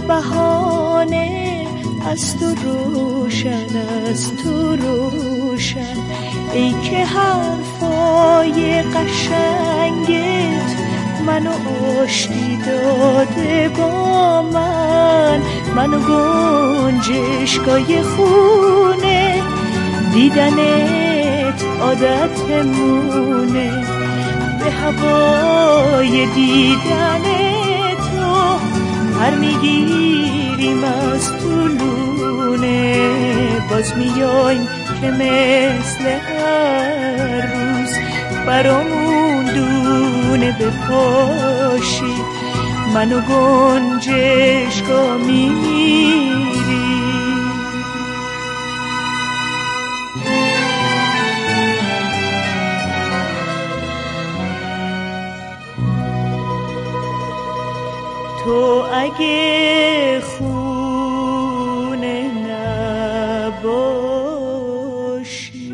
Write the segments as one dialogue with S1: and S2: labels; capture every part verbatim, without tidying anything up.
S1: بهانه از تو روشن، از تو روشن، ای که حرفای قشنگت منو آشتی داده با من، منو گنجشگاه خونه، دیدنت عادتمونه، به هوای دیدن تو پر میگیریم از طولونه، باز میایم که مثل هر روز برامون دونه بپاشی، منو گنجشگاه میری. تو اگه خونه نباشی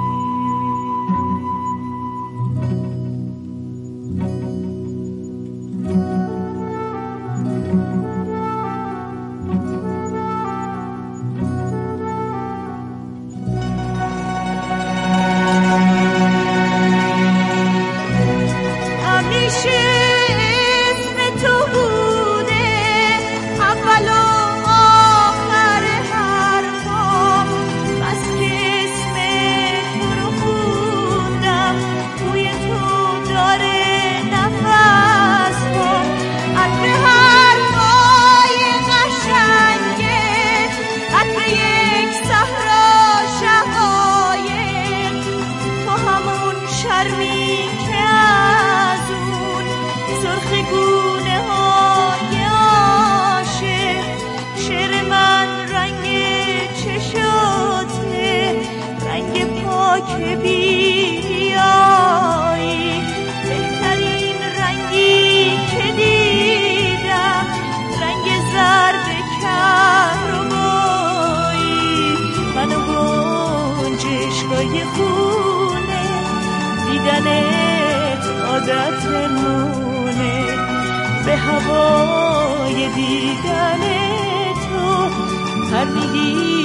S1: که بیایی، بهترین رنگی که دیدم رنگ زرد کهربایی، منو گنجشگاه خونه، دیدنت عادتمونه، به هوای دیدن تو پر میگیرم